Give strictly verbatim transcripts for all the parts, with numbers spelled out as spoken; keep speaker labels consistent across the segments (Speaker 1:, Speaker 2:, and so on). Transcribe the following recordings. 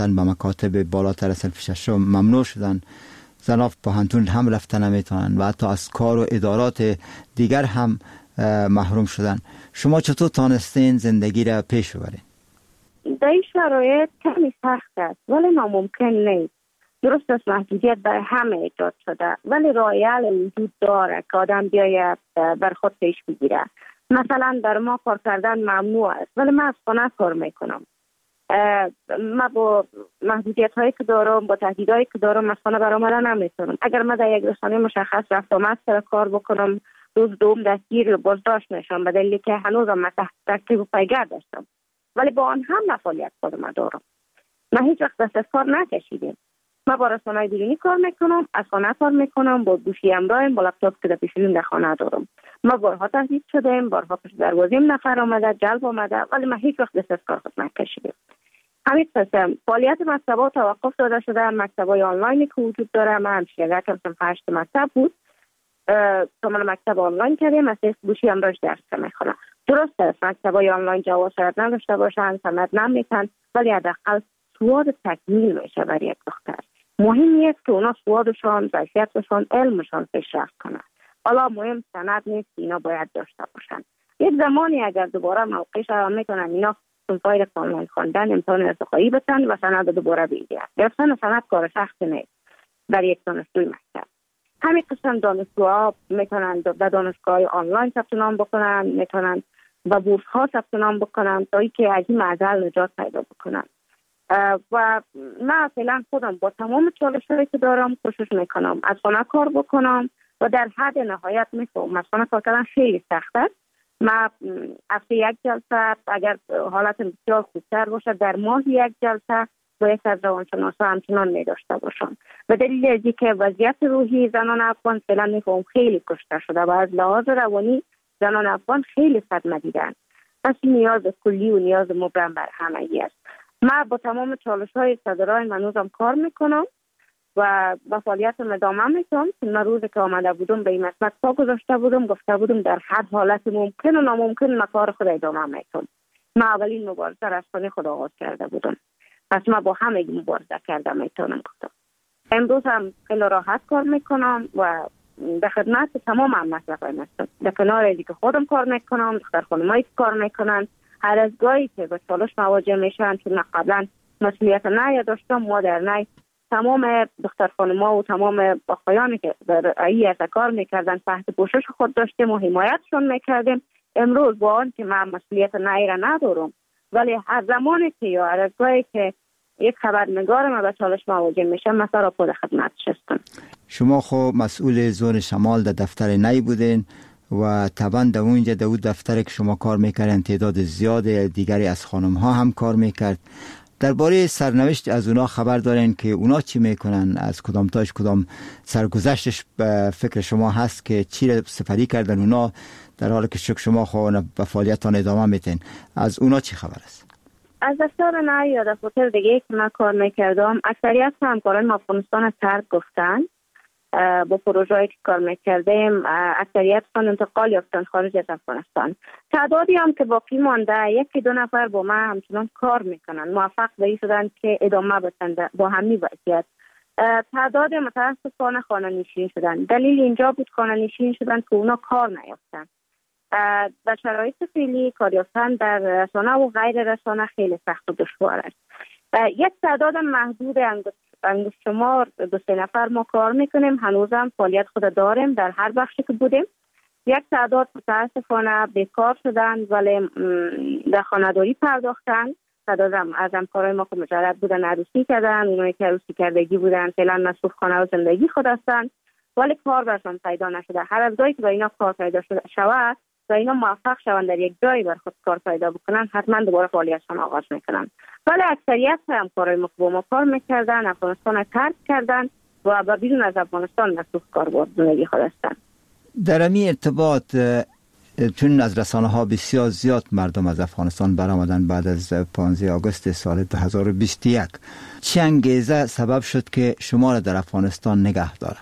Speaker 1: به مکاتب بالاتر صنف ششم ممنوع شدن. زنان پوهنتون هم رفتن نمیتونن و حتی از کار و ادارات دیگر هم محروم شدن. شما چطور تانستین زندگی را پیش ببرین؟
Speaker 2: در این شرایط کمی سخت است ولی ناممکن نیست. درست است محدودیت برای همه ایجاد شده ولی راه حل وجود داره که آدم بیاید بر خود پیش بگیره. مثلا در ما کار کردن ممنوع است ولی من از خانه کار میکنم. من با محدودیت هایی که دارم، با تهدیدهایی که دارم از خانه برآمدن نمیتونم. اگر من در یک رسانه مشخص رفت آمد سر کار بکنم، روز دوم دستگیر بازداشت میشم به دلیلی که هنوزم من تحت تعقیب و پیگرد داشتم. ولی با آن هم فعالیت خودم دارم. من هیچ وقت دست از کار نکشیدم. من با رسانه‌های بیرونی کار میکنم، از خانه کار میکنم، با گوشی همراهم، با لپتاپ که در پیشونیم در خانه دارم. ما بارها تهدید شدیم، بارها پشت دروازیم نفر آمده، جلب آمده، ولی من هیچ وقت دست از کار خود نکشیدم. همین قسم فعالیت مکتب‌ها توقف داده شده. مکتب‌های آنلاینی که وجود داره، من همشیرگه کردم هشت مکتب بود. کاملا مکتب آنلاین کردیم، از گوشی همراهش درس میخونم. درست است مکتب‌های آنلاین جواز شاید نداشته باشن، سند نمیتن، ولی حداقل سواد تکمیل میشه برای یک دختر. مهم نیست که اونا سوادشان، ظرفیتشان، علمشان پیشرفت کنه. حالا مهم سند نیست، اینا باید داشته باشن. یک زمانی اگر دوباره موقعش را میکنن اینا فایل آنلاین خواندن امتحان ارتقایی بتن و سند دوباره بگیرن. گرفتن سند کار سخت نیست برای یک دانشجوی مکتب. همین قسم دانشجوها میتونن در دانشگاه آنلاین ثبت نام بکنن، میتونن با بورس ها ثبت نام بکنن تا اینکه از این معضل نجات پیدا بکنن. و من فعلا خودم با تمام چالش‌هایی که دارم کوشش میکنم از خانه کار بکنم و در حد نهایت میفهمم از خانه کار کردن خیلی سخت است. من هفته یک جلسه اگر حالت بسیار خوبتر باشه در ماه یک جلسه با یک از روانشناسا همچنان می داشته باشم. و دلیل از اینکه وضعیت روحی زنان افغان فعلا میفهم خیلی کشته شده و از لحاظ روانی زنان افغان خیلی صدمه دیدن. پس نیاز کلی و نیاز مبرم بر همگی است. من با تمام چالش های صدرای منوزم کار میکنم و با فعالیتم ادامه میکنم. من روزی که آمده بودم به این مسئله پا گذاشته بودم، گفته بودم در هر حالت ممکن و ناممکن من کار خود ادامه میکنم. من اولین مبارزه رسانه خود آغاز کرده بودم، پس من با همه مبارزه کرده میتونم گفتم. امروز هم خیلی راحت کار میکنم و به خدمت تمام هم مصرفای هستم. در کنار ازی که خودم کار میکنم، دختر خانمایی که کار میکنن، هر از گاهی که به چالش مواجه میشن، چون قبلا مسئولیت نه داشتم، ما در نه تمام دختر خانم‌ها و تمام آقایانی که در ای کار میکردن تحت پوشش خود داشتیم و حمایتشون میکردیم. امروز با آن که من مسئولیت نه را ندارم، ولی هر زمانی که یا هر از گاهی که یک خبرنگار ما به چالش مواجه میشه، من سر خود خدمتش هستم.
Speaker 1: شما خب مسئول زون شمال در دفتر نی بودین و طبعا در اونجا در اون دفتر که شما کار میکردن تعداد زیاد دیگری از خانم ها هم کار میکرد. درباره سرنوشت از اونا خبر دارین که اونا چی میکنن؟ از کدام تاش کدام سرگذشتش به فکر شما هست که چی را سپری کردن اونا، در حالی که شما خواهن به فعالیتان ادامه میتین؟ از اونا چی خبر است؟
Speaker 2: از دفتر نه یا دفتر دیگه که من کار میکردم، اکثریت همکاران افغانستان ترک گفتن. با پروژه‌ای که کار میکردیم اکثریت خان انتقال یافتن خارج از افغانستان. تعدادی هم که باقی مانده، یکی دو نفر با ما همچنان کار میکنن، موفق به این شدن که ادامه بدن با همین وضعیت. تعداد متاسفانه خانه نشین شدن. دلیل اینجا بود خانه نشین شدن که اونا کار نیافتن. در شرایط فعلی کار یافتن در رسانه و غیر رسانه خیلی سخت و دشوار است. یک تعداد محدود انگشت شمار دو سه نفر ما کار میکنیم، هنوزم فعالیت خود داریم در هر بخشی که بودیم. یک تعداد متاسفانه بیکار شدن ولی در خانه‌داری پرداختن. تعداد از همکارای ما که مجرد بودن عروسی کردن، اونایی که عروسی کردگی بودن فعلا مصروف خانه و زندگی خود هستن ولی کار برشان پیدا نشده. هر از گاهی که با اینا کار پیدا شده شود و اینا موفق شوند در یک جایی بر خود کار پیدا بکنن، حتما دوباره فعالیتشان آغاز میکنن. ولی اکثریت همکارای ما که با ما کار میکردن افغانستان ترک کردن و با بیرون از افغانستان مصروف کار با زندگی خود هستن.
Speaker 1: در این ارتباط چون از رسانه ها بسیار زیاد مردم از افغانستان برآمدن بعد از پانزده آگوست سال دو هزار و بیست و یک، چه انگیزه سبب شد که شما را در افغانستان نگه داره؟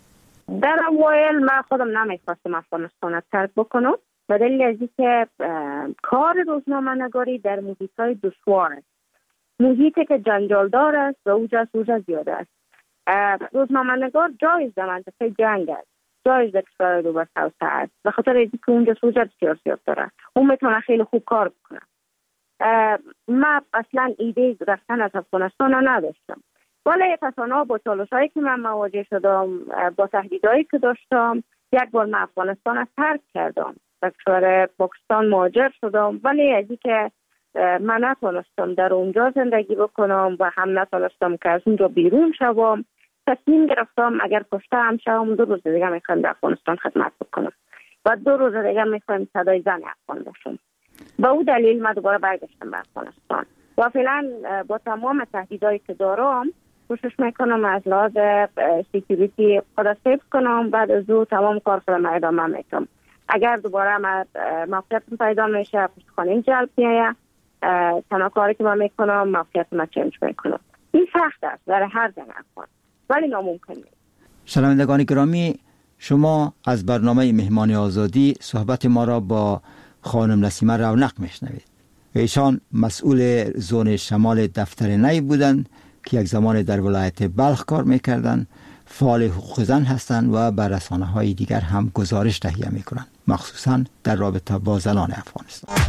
Speaker 2: در اوایل من خودم نمیخواستم افغانستان ترک بکنم به دلیل از اینکه کار روزنامه‌نگاری در محیط‌های دشوار است. محیطی که جنجالدار است و اوجا سوژه زیاده است. روزنامه‌نگار جایز در منطقه جنگ است، جایز در کشور دو بر توسعه است، به خاطر اینکه اونجا سوژه بسیار زیاد داره، اون میتونه خیلی خوب کار بکنه. من اصلا ایده رفتن از افغانستان نداشتم، ولی تصانع با چالش‌هایی که من مواجه شدم، با تهدیدهایی که داشتم، یک بار من افغانستان از ترک کردم، به کشور پاکستان مهاجر شدم، ولی از اینکه من نتونستم در اونجا زندگی بکنم و هم نتونستم که از اونجا بیرون شوم، تصمیم گرفتم اگر کشته هم شوم دو روز دیگه میخوام در افغانستان خدمت بکنم و دو روز دیگه میخوام صدای زن افغان باشم. با او دلیل من دوباره برگشتم به افغانستان و فعلا با تمام تهدیدایی که دارم کوشش میکنم از لحاظ سکیوریتی خود سیف کنم، بعد از او تمام کار خودم ادامه میدم. اگر دوباره موقعیتم پیدا میشه پشتخانه جلب میایه، تنها کاری که من میکنم موقعیتم چنج میکنم. این سخت است برای هر زن افغان ولی ناممکن نیست.
Speaker 1: شنوندگان گرامی، شما از برنامه مهمان آزادی صحبت ما را با خانم نسیمه رونق میشنوید. ایشان مسئول زون شمال دفتر نی بودند که یک زمان در ولایت بلخ کار میکردند، فعال حقوق زن هستند و بر رسانه‌های دیگر هم گزارش تهیه میکنند، مخصوصا در رابطه با زنان افغانستان.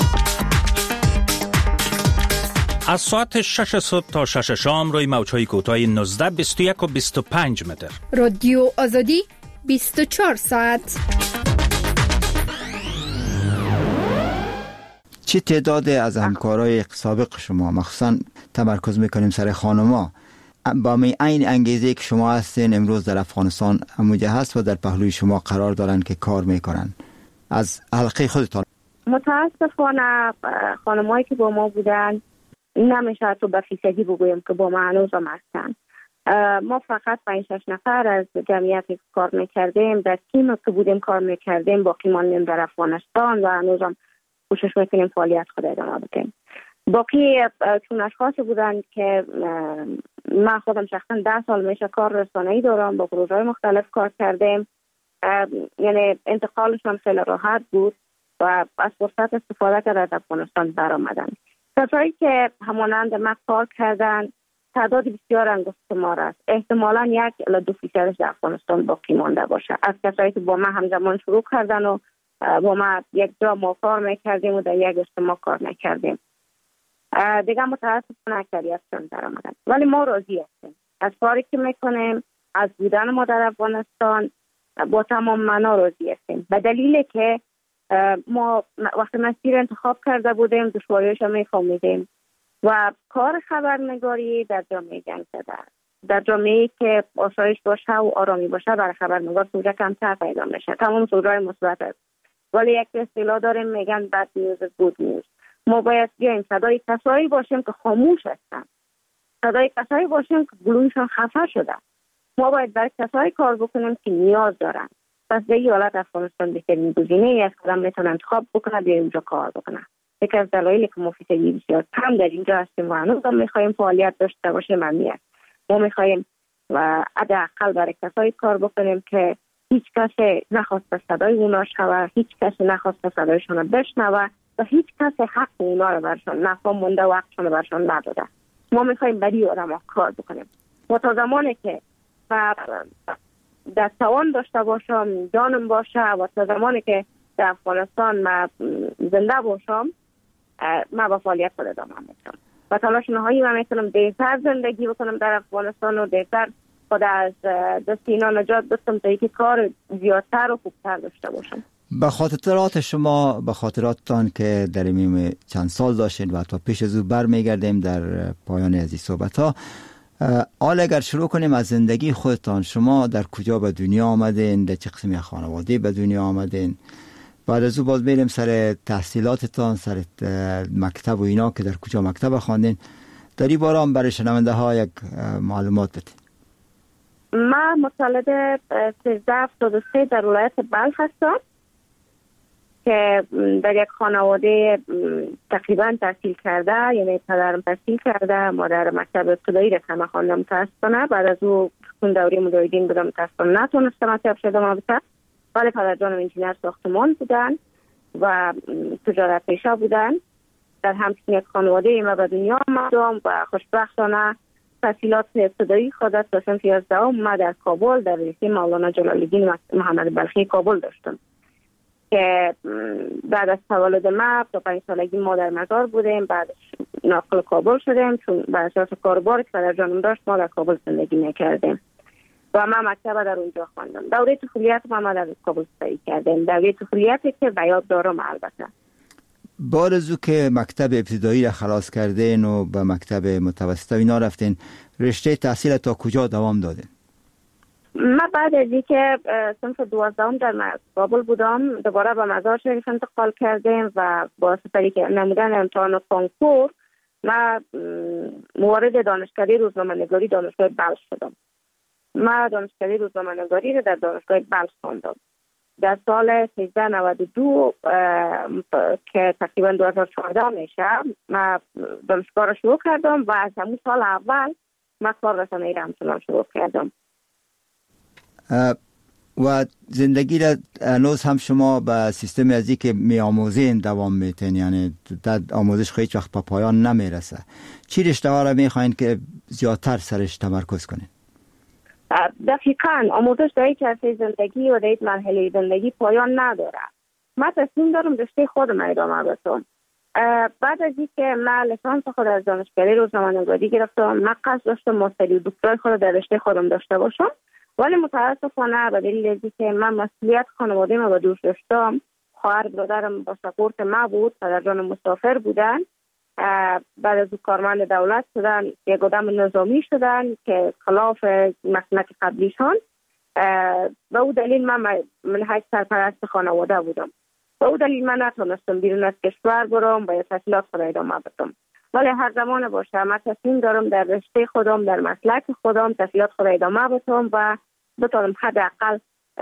Speaker 3: از ساعت شش صبح تا شش شام روی موج‌های کوتاه نوزده، بیست و یک و بیست و پنج متر.
Speaker 4: رادیو آزادی بیست و چهار ساعت.
Speaker 1: چه تعداد از همکارای سابق شما، مخصوصا تمرکز میکنیم سر خانما، با می این انگیزه که شما هستین امروز در افغانستان همونجا هست و در پهلوی شما قرار دارن که کار میکنن، از حلقه خودتان؟
Speaker 2: متاسفانه خانمایی که با ما بودن نمیشه تو به فیصدی بگویم که با ما هنوز هم هستن. ما فقط پنج شش نفر از جمعیتی که کار میکردیم در تیم که بودیم کار میکردیم باقی ماندیم در افغانستان و هنوز هم کوشش میکنیم فعالیت خود ادامه بدیم. باقی چون اشخاصی بودن که من خودم شخصا ده سال میشه کار رسانه‌ای دارم، با پروژه‌های مختلف کار کردیم، یعنی انتقالشون خیلی راحت بود و از فرصت استفاده کرده از افغانستان برآمدن. کسایی که همانند ما کار کردن تعداد بسیار انگشت ما است. احتمالاً یک الی دو فیصدش در افغانستان باقی مانده باشه از کسایی که با ما همزمان شروع کردن و با ما یک جا ما کار میکردیم و در یک اجتماع کار میکردیم. دیگه متاسفانه اکثریتشون در آمدن، ولی ما راضی هستیم از کاری که میکنیم، از بودن ما در افغانستان با تمام معنا راضی هستیم، به دلیل که ما وقتی مسیر انتخاب کرده بودیم دشواریش هم میفهمیدیم و کار خبرنگاری در جامعه جنگ زده است. در جامعه که آسایش باشه و آرامی باشه برای خبرنگار سوژه کمتر پیدا میشه، تمام سوژه‌های مثبت است، ولی یک اصطلاح داریم میگن بد نیوز گود نیوز. ما باید بیایم صدای کسایی باشیم که خاموش هستن، صدای کسایی باشیم که گلویشون خفه شده. ما باید برای کسایی کار بکنیم که نیاز دارن. پس به این حالت افغانستان بهترین گزینه‌ای است که آدم میتونه انتخاب بکنه بیایم اونجا کار بکنه. یکی از دلایلی که ما فیصدی بسیار کم در اینجا هستیم و هنوز هم میخوایم فعالیت داشته باشیم همین است. ما میخوایم و حداقل برای کسایی کار بکنیم که هیچ کسی نخواسته صدای اونا شوه، هیچ کسی نخواسته صدایشون بشنوه و هیچ کسی حق اونا رو برشون نفهم مونده و حقشون رو برشون نداده. ما میخوایم برای آدم ها کار بکنیم و تا زمانی که در توان داشته باشم، جانم باشه و تا زمانی که در افغانستان من زنده باشم من با فعالیت خود ادامه میدم و تلاش نهایی من میکنم دیرتر زندگی بکنم در افغانستان و دیرتر خود از دست اینا نجات بدم تا اینکه کار زیادتر و خوبتر داشته باشم.
Speaker 1: به خاطرات شما، به خاطراتتان که در این چند سال داشتین و تا پیش از او بر میگردیم در پایان از این صحبت ها، حال اگر شروع کنیم از زندگی خودتان، شما در کجا به دنیا آمدین، در چه قسمی خانواده به دنیا آمدین، بعد از او باز میریم سر تحصیلاتتان، سر مکتب و اینا که در کجا مکتب خواندین، در این باره هم برای شنونده ها یک معلومات بدین.
Speaker 2: من متولد سیزده هفتاد و سه در ولایت بلخ هستم که در یک خانواده تقریبا تحصیل کرده، یعنی پدرم تحصیل کرده، مادر مکتب ابتدایی رسانه خواندم متاسفانه، بعد از او چون دوره مجاهدین بودم متاسفانه نتونستم مکتب شدم البته، ولی پدر جانم انجینر ساختمان بودن و تجارت پیشه بودن در همچین یک خانواده ما به دنیا آمدم و خوشبختانه تحصیلات ابتدایی خود تا صنف یازدهم ما در کابل در رشته مولانا جلال الدین محمد بلخی کابل داشتم که بعد از تولد ما تا پنج سالگی ما در مزار بودیم. بعد ناقل کابل شدیم چون بر اساس کارباری که پدر جانم داشت ما در کابل زندگی میکردیم و ما مکتب در اونجا خواندم. دوره طفولیت ما در کابل سپری کردیم، دوره طفولیتی که به یاد دارم. البته
Speaker 1: بارزو که مکتب ابتدایی را خلاص کردین و به مکتب متوسط اینا رفتین، رشته تحصیل تا کجا دوام دادین؟
Speaker 2: ما بعد از اینکه صنف دوازدهم در کابل بودم دوباره به مزار شریف انتقال کردیم و با سپری که نمودن امتحان کنکور ما موارد دانشکده روزنامه‌نگاری دانشگاه بلخ شدم. ما دانشکده روزنامه‌نگاری رو در دانشگاه بلخ خواندم. در سال سیزده نود و دو که تقریبا دو هزار و چهارده میشه ما دانشگاه را شروع کردم و از همون سال اول ما کار رسانه‌ای را همچنان شروع کردم.
Speaker 1: و زندگی را هنوز هم شما به سیستم ازی که می آموزین دوام میتین، یعنی در آموزش خیلی وقت به پایان نمیرسه. چی رشته ها را میخواین که زیادتر سرش تمرکز کنین؟
Speaker 2: دقیقاً آموزش در یک عرصه زندگی و در یک مرحله زندگی پایان نداره. من تصمیم دارم رشته خودم ادامه بدم. بعد از اینکه من لیسانس خود از دانشکده روزنامه‌نگاری گرفتم، من قصد داشتم ماستری و دکترای خود در رشته خودم داشته باشم، ولی متاسفانه به دلیل اینکه من مسئولیت خانواده ما به دوش داشتم، خواهر برادرم با سپورت ما بود، پدر جانم مسافر بودن، بعد از کارمند دولت شدن، یک آدم نظامی شدن که خلاف مسلک قبلیشان. به او دلیل من منهج سرپرست خانواده بودم. به او دلیل من نتونستم بیرون از کشور برم و تحصیلات خود ادامه بدم. ولی هر زمان باشه من تصمیم دارم در رشته خودم، در مسلک خودم تحصیلات خود ادامه بدم و بتونم حداقل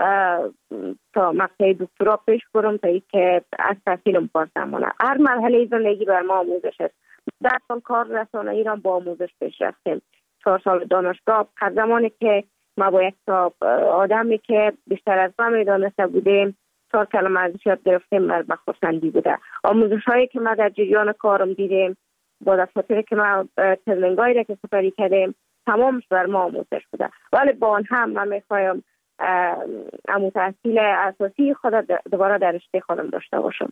Speaker 2: تا مقطع دکترا پیش برم تا اینکه از تحصیلم پاس نمونه. هر مرحله زندگی بر ما آموزش است. در سال کار رسانه‌ای را با آموزش پیش رفتیم. چهار سال دانشگاه، هر زمانی که ما با یک آدمی که بیشتر از ما میدانسته بودیم چهار کلمه ازش یاد گرفتیم، بر بخورسندی بوده. آموزش هایی که ما در جریان کارم دیدیم، با دفاتری که ما ترنینگایی را که سپری کردیم، تمامش بر ما آموزش بوده. ولی با آن هم من میخوایم امو تحصیل اساسی خود دوباره در رشته خودم داشته باشم.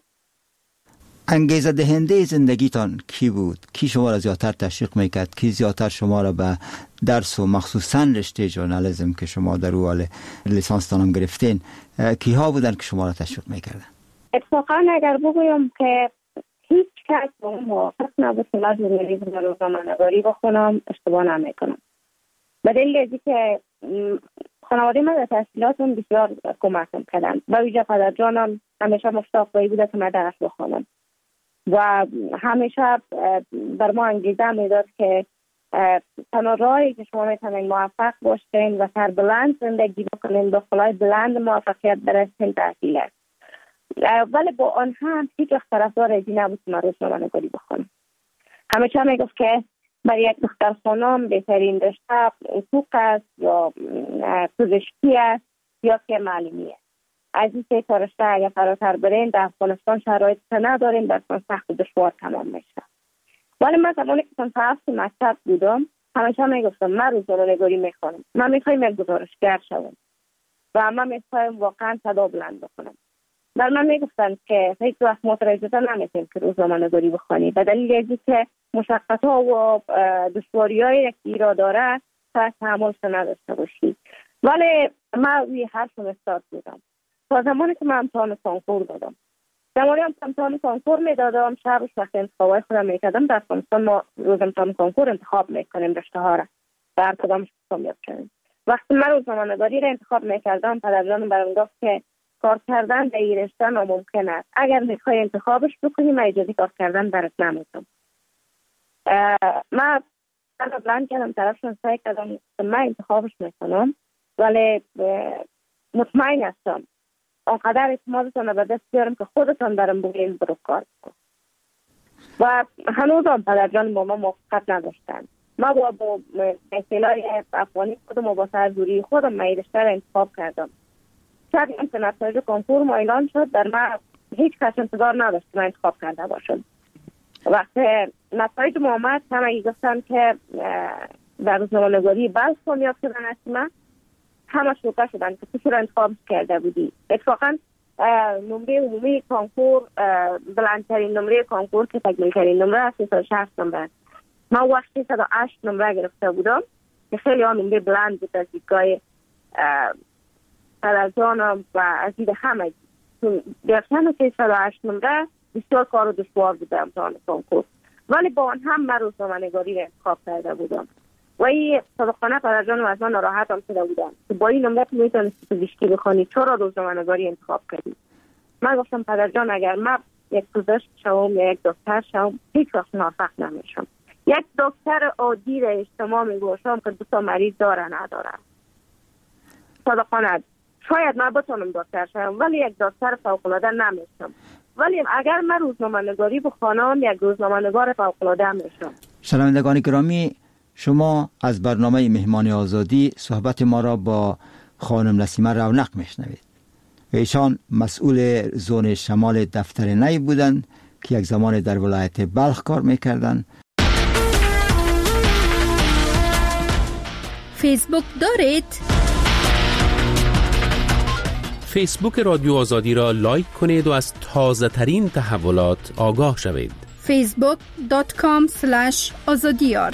Speaker 1: انگیزه دهنده زندگیتان کی بود؟ کی شما را زیادتر تشویق میکرد؟ کی زیادتر شما را به درس و مخصوصا رشته ژورنالیسم که شما در اول لیسانس تانم گرفتین، کی ها بودن که شما را تشویق میکردن؟ اتفاقا
Speaker 2: اگر بگویم که هیچ کس با اون موافق نبود که من ژورنالیسم و روزنامه‌نگاری بخونم، اشتباه نمیکنم. به دلیل اینکه که خانواده من در تحصیلاتم بسیار کمکم کردن. با ویژه پدر جانم همیشه مشتاق بوده که من درس بخونم و همیشه بر ما انگیزه میداد که تنها راهی که شما میتونید موفق باشین و سربلند زندگی بکنین، با خلای بلند موفقیت برسین، تحصیل است. ولی با آن هم هیچ وقت طرفدار ازی نبود که من روزنامه‌نگاری بخونم. همیشه میگفت که برای یک دختر خانم بهترین رشته حقوق است یا پزشکی است یا که معلمی است. از این سه تا رشته اگر فراتر برین در افغانستان شرایط نداریم، در سخت و دشوار تمام میشه. ولی من زمانی که صنف هفت مکتب بودم همیشه میگفتم من روزنامه‌نگاری میخوانم، من میخوایم یک گزارشگر شوم و من میخوایم واقعا صدا بلند بکنم. در من میگفتن که هیچ وقت مترجمه نمیتونیم که روزنامه‌نگاری بخوانی، به دلیل اینکه مشقت‌ها و دشواری‌هایی که ایراد داره تا تحملش نداشته باشی. ولی من روی حرفم استاد بودم تا زمانی که من امتحان کنکور دادم. زمانی هم امتحان کنکور میدادم، شبش وقت انتخابای خودم میکردم. در افغانستان ما روز امتحان کنکور انتخاب میکنیم رشته ها را، در کدامش کامیاب شدیم. وقتی من روزنامه‌نگاری را انتخاب میکردم، پدرجانم برام گفت که کار کردن در این رشته ناممکن است. اگر میخوای انتخابش بکنی من اجازه کار کردن برات نمیدم. من صدا بلند کردم، طرفشون سعی کردم که من انتخابش میکنم، ولی مطمئن هستم آنقدر اعتمادتان به دست بیارم که خودتان برام بگین برو کار کن. و هنوز هم پدرجان با ما موافقت نداشتن. ما با با اصطلاح افغانی خودم و با سرزوری خودم من رشته را انتخاب کردم. شاید این که نتایج کنکور ما اعلان شد، در من هیچ کس انتظار نداشت که من انتخاب کرده باشم. وقتی نتایج محمد همه گفتن که در روزنامه‌نگاری بلخ کامیاب شدن اسما، همه شوکه شدن که تو چرا انتخاب کرده بودی. اتفاقا نمره عمومی کنکور بلندترین نمره کنکور که تکمیل ترین نمره است سیصد و شصت نمره. من وقتی سیصد و هشت نمره گرفته بودم که خیلی ها نمره بلند بود از دیدگاه پدرجانم و از دید همه. گرفتن سیصد و هشت نمره بسیار کار و دشوار بود در امتحان کنکور، ولی با آن هم من روزنامه‌نگاری را انتخاب کرده بودم و این صادقانه پدرجانم از من ناراحت هم شده بودم که با این نمره تو میتونستی پزشکی بخونی، چرا روزنامه‌نگاری انتخاب کردی؟ من گفتم پدرجان اگر من یک پزشک شوم یا یک دکتر شوم هیچ وقت موفق نمیشم. یک دکتر عادی را اجتماع میگوشم که دو تا مریض داره نداره. صادقانه شاید من بتونم دکتر شوم ولی یک دکتر فوق‌العاده نمیشم. ولی اگر من روزنامه‌نگاری بخوانم یک روزنامه‌نگار فوق‌العاده میشم.
Speaker 1: شنوندگان گرامی، شما از برنامه مهمان آزادی صحبت ما را با خانم نسیمه رونق میشنوید. ایشان مسئول زون شمال دفتر نی بودند که یک زمان در ولایت بلخ کار میکردند.
Speaker 4: فیسبوک دارید؟
Speaker 5: فیسبوک رادیو آزادی را لایک کنید و از تازه ترین تحولات آگاه شوید.
Speaker 4: فیسبوک دات کام سلش آزادیار.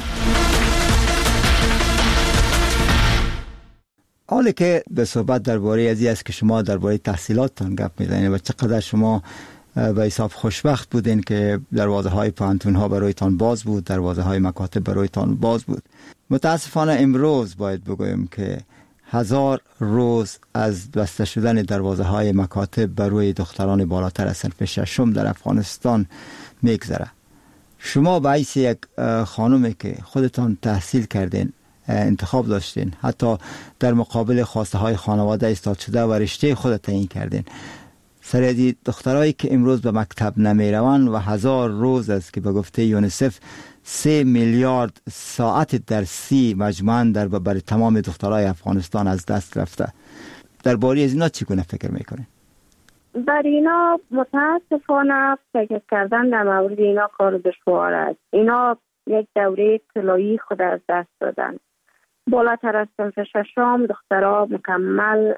Speaker 1: حالی که به صحبت درباره ازی است که شما درباره تحصیلاتتان گپ میزنید و چقدر شما به حساب خوشبخت بودین که دروازه های پانتون ها برایتان باز بود، دروازه های مکاتب برایتان باز بود. متاسفانه امروز باید بگویم که هزار روز از بسته شدن دروازه های مکاتب بر روی دختران بالاتر از صنف ششم در افغانستان میگذره. شما به حیث یک خانومی که خودتان تحصیل کردین، انتخاب داشتین، حتی در مقابل خواسته های خانواده ایستاد شده و رشته خود تعیین کردین، سریدی دخترایی که امروز به مکتب نمی روند و هزار روز است که به گفته یونیسف سه میلیارد ساعت درسی مجموعاً در برای تمام دخترای افغانستان از دست رفته. درباره از اینا چگونه فکر میکنین؟
Speaker 2: در اینا متاسفانه فکر کردن در مورد اینا کار دشوار است. اینا یک دوره طلایی خود از دست دادن. بالاتر از صنف ششم دخترها مکمل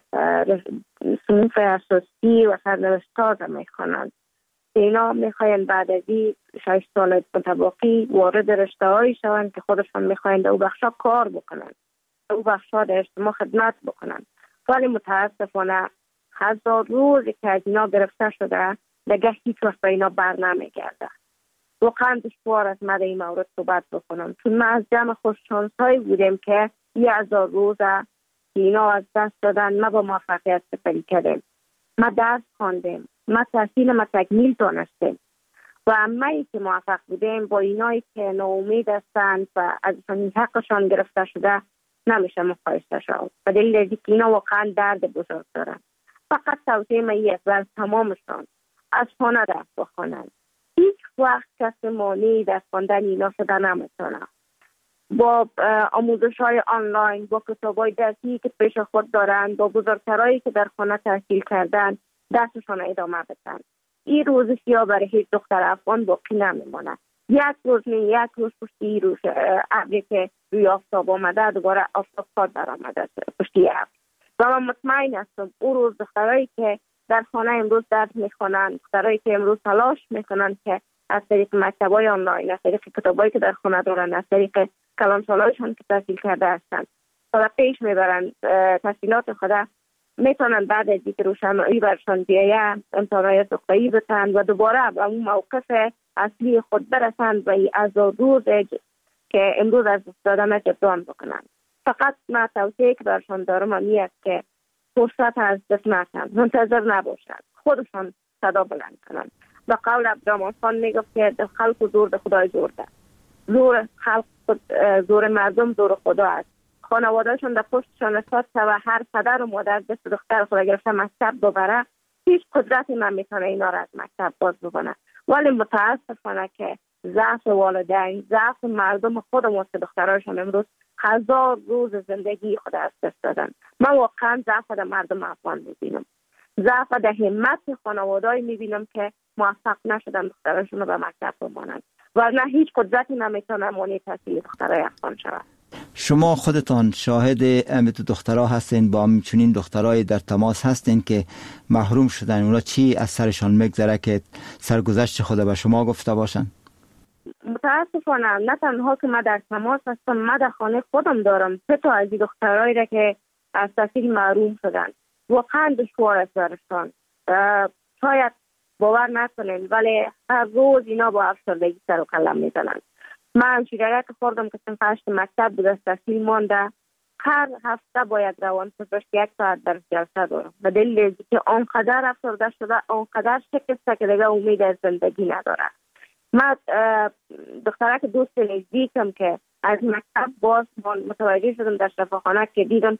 Speaker 2: صنف اساسی و سرنوشت‌ها را میخوانند. اینا میخواین بعد از این شش سال متباقی وارد رشته هایی شوند که خودشان میخواین در او بخشا کار بکنند، در او بخشا در اجتماع خدمت بکنند. ولی متاسفانه هزار روزی که از اینا گرفته شده دیگه هیچ وقت به اینا بر نمیگرده. واقعا دشوار است من این مورد صحبت بکنم، چون ما از جمع خوششانس هایی بودیم که یه هزار روزه اینا از دست دادن، ما با موفقیت سپری کردیم، ما درس خواندیم، ما تحصیل ما تکمیل دانستیم و همه‌ای که موفق بودیم با اینایی که ناامید هستند و ازشان حقشان گرفته شده نمیشه مقایسه شد. به دلیل اینکه اینا واقعا درد بزرگ دارن. فقط توصیه من یک بر تمامشان از خانه درس بخوانند. هیچ وقت کسی مانعی در خواندن اینا شده نمیتونه. با آموزش های آنلاین، با کتاب های درسی که پیش خود دارند، با بزرگترهایی که در خانه تحصیل کردن درسشان ادامه بدن. این روز سیاه برای هیچ دختر افغان باقی نمیمونه. یک روز نه یک روز پشتی روز ابری که روی آفتاب آمده دوباره آفتاب پاد در آمده پشتی ابر. و من مطمئن هستم اون روز دخترایی که در خانه امروز درس میخونن، دخترایی که امروز تلاش میکنن که از طریق مکتبای آنلاین، از طریق کتابایی که در خانه دارن، از طریق کلانسالایشان که تحصیل کرده هستن تا پیش میبرن تحصیلات خود، میتونن بعد از اینکه روشنایی برشان بیاید امتحانات دکترایی بتن و دوباره به اون موقف اصلی خود برسند و این هزار روز که امروز از دست دادن جبران بکنن. فقط من توصیه که برشان دارم این است که فرصت از دست نکنن، منتظر نباشند، خودشان صدا بلند کنند. به قول عبدالرحمن خان میگفت که خلق زور ده خدای زور ده. زور خلق زور مردم زور خدا است. خانوادهشون در پشتشان استاد و هر پدر و مادر دست دختر خود گرفته مکتب ببره، هیچ قدرتی نمیتونه اینا را از مکتب باز بکنه. ولی متاسفانه که ضعف والدین، ضعف مردم خودمون که دخترایشون امروز هزار روز زندگی خود از دست دادن. من واقعا ضعف در مردم افغان میبینم، ضعف در همت خانواده‌ای میبینم که موفق نشدن دختراشون رو به مکتب بمانند. و نه هیچ قدرتی نمیتونه مانع تحصیل دخترای افغان شود.
Speaker 1: شما خودتان شاهد امیت دخترها هستین، با همچنین دخترای در تماس هستین که محروم شدن، اونا چی از سرشان میگذره که سرگذشت خود به شما گفته باشن؟
Speaker 2: متاسفانه نه تنها که من در تماس هستم، من در خانه خودم دارم سه تا از این دخترایی را که از تحصیل محروم شدن. واقعا دشوار است برشان. شاید باور نکنین ولی هر روز اینا با افسردگی سر و کله میزنن. من شیرگه که خوردم که صنف هشت مکتب بود، از تحصیل مانده، هر هفته باید روان پزشک یک ساعت در جلسه دارم به دلیل که آنقدر افسرده شده، آنقدر شکسته که دیگه امید از زندگی نداره. من دختره که دوست نزدیکم که از مکتب باز متوجه شدم در شفاخانه که دیدم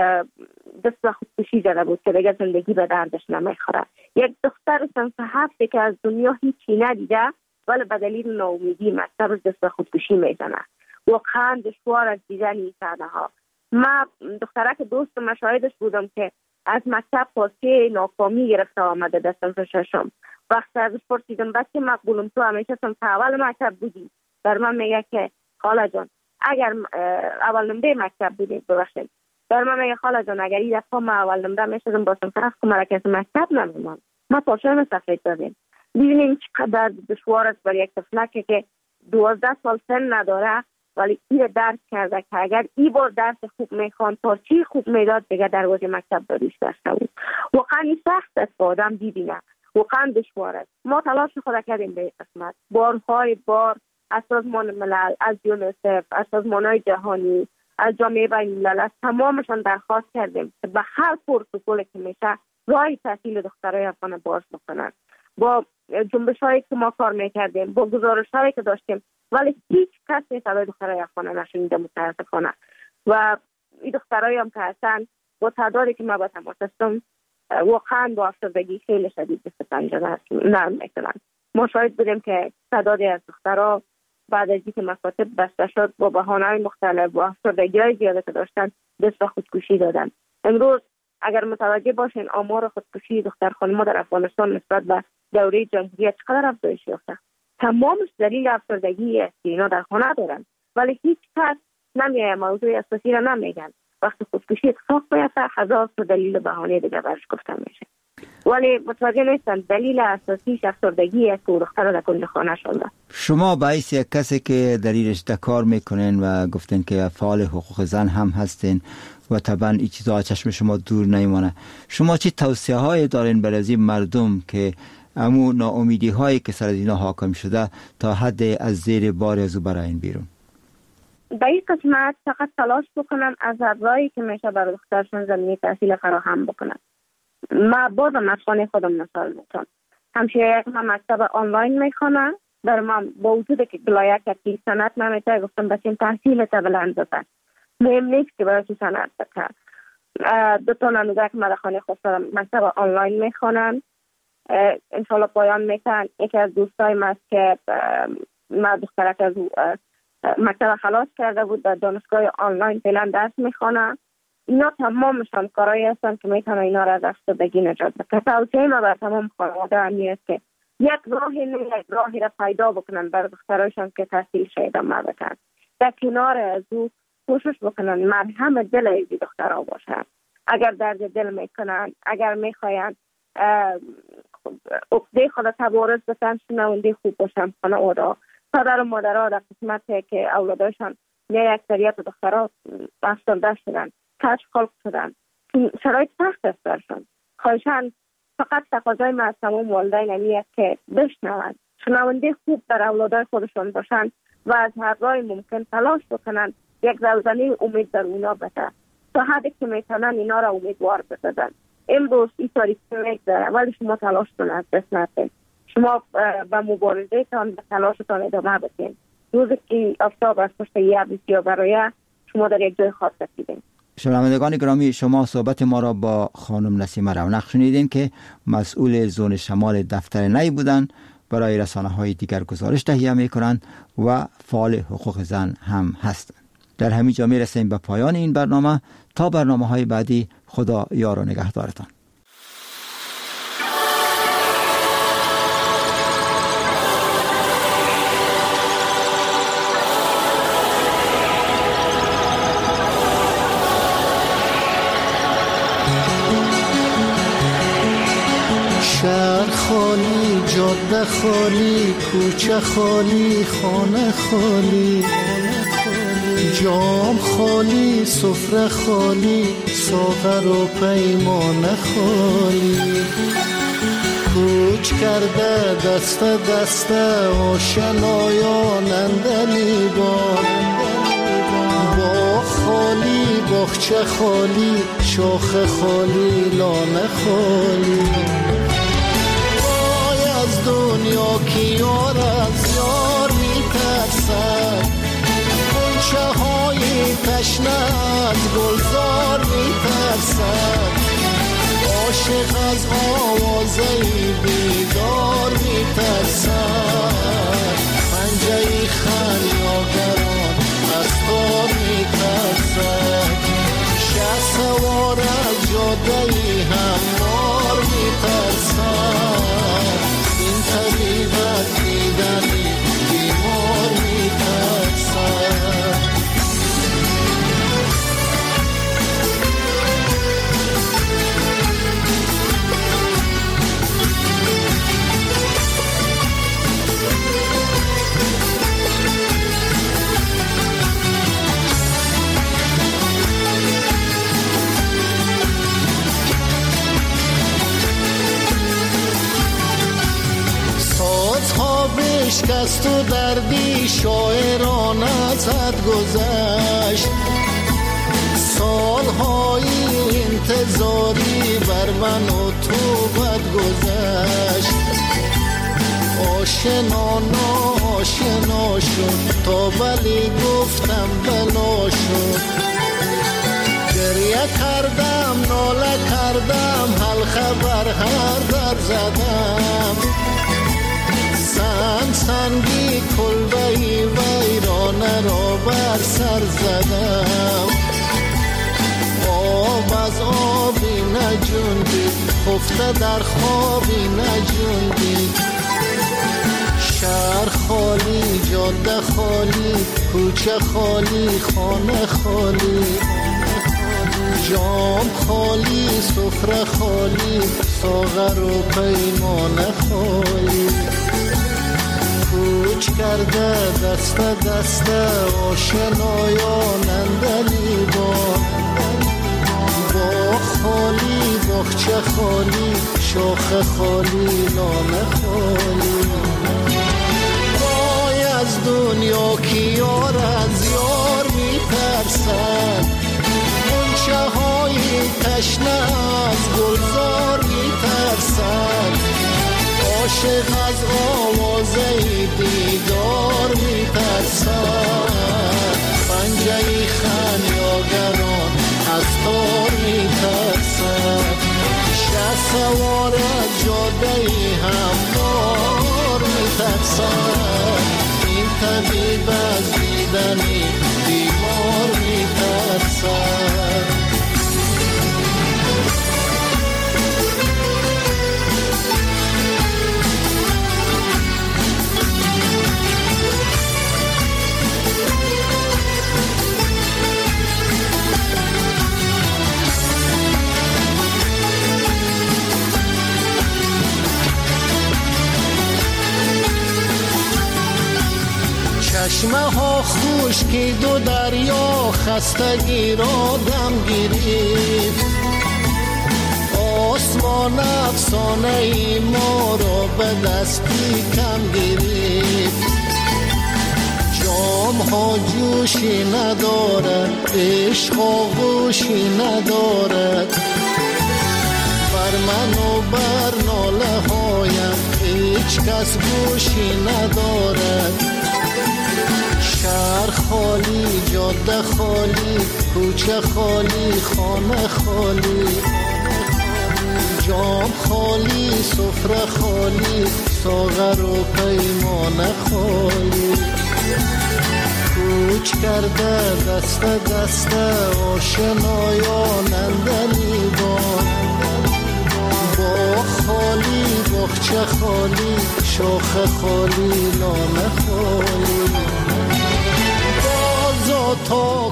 Speaker 2: دست به خودکشی زده بود که دیگه زندگی به دردش نمیخوره. یک دختر صنف هفته که از دنیا هیچی ندیده ولی به دلیل ناامیدی مکتب دست به خودکشی میزنه. واقعا دشوار از دیدن این صحنه ها. من دختره که دوست مشاهدش بودم که از مکتب پاسه ناکامی گرفته آمده در صنف ششم. وقتی ازش پرسیدم بچه مقبولم تو همیشه صنف اول مکتب بودی؟ در من میگه که خاله جان اگر اول نمره مکتب بودی ببخشید. در من میگه خاله جان اگر این دفعه ما اول نمره میشدم با صنف هفت مرکز مکتب نمیمان. ما پاشم سفید دادیم. ببینیم چقدر دشوار است برای یک طفلک که دوازده سال سن نداره ولی این درک کرده که اگر این بار درس خوب میخوان تا چی خوب میداد دیگه دروازه مکتب داریش داشته بود. واقعا این سخت است که آدم ببینه، واقعا دشوار است. ما تلاش خود کردیم به این قسمت، بارهای بار از سازمان ملل، از یونیسف، از سازمانهای جهانی، از جامعه بین الملل، از تمامشان درخواست کردیم که به هر پروتکلی که میشه راه تحصیل دخترای افغان باز بکنن. با جنبش هایی که ما کار میکردیم، با گزارش هایی که داشتیم ولی هیچ کسی صدای دخترای افغان نشنیده متاسفانه. و این دخترایی هم که هستن با تعدادی که ما با تماس هستم واقعا با افسردگی خیلی شدید دست پنجه نرم میکنن. ما شاهد بودیم که تعدادی از دخترها بعد از اینکه مکاتب بسته شد با بهانه‌های مختلف با افسردگی های زیاده که داشتن دست به خودکشی دادن. امروز اگر متوجه باشین آمار خودکشی دختر خانم‌ها در افغانستان نسبت به دوره جمهوریت چقدر افزایش یافته. تمامش دلیل افسردگی است که اینا در خانه دارن ولی هیچ کس نمیایه موضوع اساسی را نمیگن. وقتی خودکشی اتفاق بیفته هزار تا دلیل بهانه دیگه برش گفته میشه ولی متوجه نیستن دلیل اساسی افسردگی است که دختر در کل خانه شده.
Speaker 1: شما باعث یک کسی که در این رشته کار میکنین و گفتین که فعال حقوق زن هم هستین و طبعا این چیزا چشم شما دور نمیمونه، شما چی توصیه های دارین برای این مردم که امو ناامیدی هایی که سر اینا حاکم شده تا حد از زیر بار از براین بیرون؟
Speaker 2: در این قسمت فقط تلاش بکنن از راهی که میشه برای دخترشون زمینه تحصیل فراهم بکنن. ما بازم از خانه خودم مثال میتونم همشه یک من مکتب آنلاین میخوانم. در من با وجود که گلایه که سنت نمیته گفتم بچین تحصیل تا بلند بکن، مهم نیست که برای تو سنت بکن. دو تا نموزه که من در خانه خود دارم مکتب آنلاین میخوانم. انشالله پایان میتن. یکی از دوستای من است که ما دخترک از مکتب خلاص کرده بود در دانشگاه آنلاین فعلا درس میخوانم. اینا تمامشان کارایی هستن که میتونن اینا را از افسردگی نجات بدن. توصیه ما بر تمام خانواده همی است که یک راهی نه یک راهی را پیدا بکنن برای دخترایشان که تحصیل ادامه بدن. در کنار از او کوشش بکنن مرهم دل ایزی دخترها باشن. اگر درد دل میکنن، اگر میخواین عقده خود تبارز بسن، شنونده خوب باشن خانواده. پدر و مادرها در قسمتی که اولادشان نه اکثریت دخترها افسرده شدن، کج خلق شدن، شرایط سخت است برشان. خواهشان فقط تقاضای ما از تمام والدین همی است که بشنوند، شنونده خوب در اولادای خودشان باشند و از هر راه ممکن تلاش بکنند یک زلزله امید در اونا بده تا حدی که میتونن اینا را امیدوار بسازن. امروز این تاریخی میگذره ولی شما تلاش کنید، از دست ندید. شما با مبارزه تان به تلاشتان ادامه بدین. روزی که آفتاب از پشت یه بسیار برای شما در یک جای خاص رسیدین.
Speaker 1: شنوندگان گرامی، شما صحبت ما را با خانم نسیمه رونق شنیدین که مسئول زون شمال دفتر نی بودند، برای رسانه های دیگر گزارش تهیه می کنند و فعال حقوق زن هم هستند. در همین جا می رسیم به پایان این برنامه. تا برنامه های بعدی، خدا یار و نگهدارتان.
Speaker 6: خالی، جاده خالی، کوچه خالی، خانه خالی، جام خالی، سفره خالی، ساغر و پیمانه خالی. کوچ کرده دست دست آشنایان اندلی بار، باغ خالی، باغچه خالی، شاخ خالی، لانه خالی. وای از دنیا که یار از یار میترسد، غنچه های تشنه از گلزار میترسد، عاشق از آوازه بیدار میترسد، پنجه خمیازگران از تار میترسد، شه سوار از جاده هموار میترسد، این طبیب از دیدنی بیمار میترسد. بشکست و دردی شاعران از حد گذشت، سالهای انتظاری بر من و تو بد گذشت، آشنا ناشنا شد تا ولی گفتم بلا شد، گریه کردم ناله کردم حل خبر هر در زدم، سنگ سنگی کلبهی ویرانه را بر سر زدم، آب از آبی نجوندید خفته در خوابی نجوندید، شهر خالی، جاده خالی، کوچه خالی، خانه خالی، جام خالی، سفره خالی، ساغر و پیمانه خالی. کوچ کرده دست دست آشنایان اندلی بار، باغ خالی، باغچه خالی، شاخ خالی، لانه خالی. وای از دنیا که یار از یار میترسد، غنچه های تشنه از گلزار میترسد، عاشق از آوازه دیدار میترسد، پنجه خمیازگران از تار میترسد، شه سوار از جاده هموار میترسد، این طبیب از دیدنی بیمار میترسد. چشمه ها خشکی دو دریا خستگی را دم گرفت، آسمان افسانه ای ما را به دستی کم گرفت، جام ها جوشی ندارد، عشق آغوشی ندارد، بر من و بر ناله هایم هیچ کس گوشی ندارد، شهر خالی، جاده خالی، کوچه خالی، خانه خالی، جام خالی، سفره خالی، ساغر و پیمانه خالی. کوچ کرده دست دست آشنایان اندلی بار، باغ خالی، باغچه خالی، شاخ خالی، لانه خالی. تا